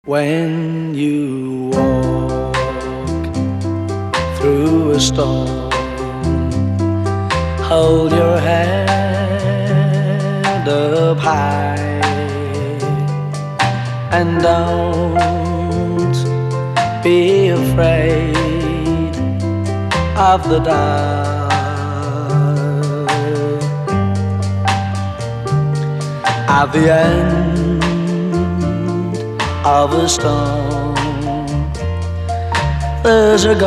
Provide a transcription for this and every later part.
When you walk through a storm, hold your head up high and don't be afraid of the dark. At the end of a storm, there's a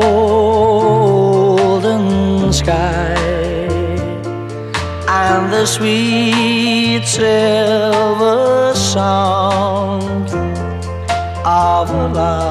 golden sky and the sweet silver song of a love.